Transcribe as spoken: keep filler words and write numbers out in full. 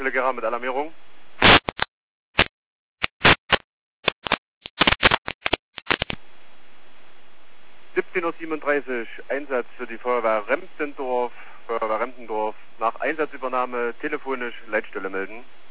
Telegram mit Alarmierung. siebzehn Uhr siebenunddreißig, Einsatz für die Feuerwehr Remptendorf, Feuerwehr Remptendorf. Nach Einsatzübernahme telefonisch Leitstelle melden.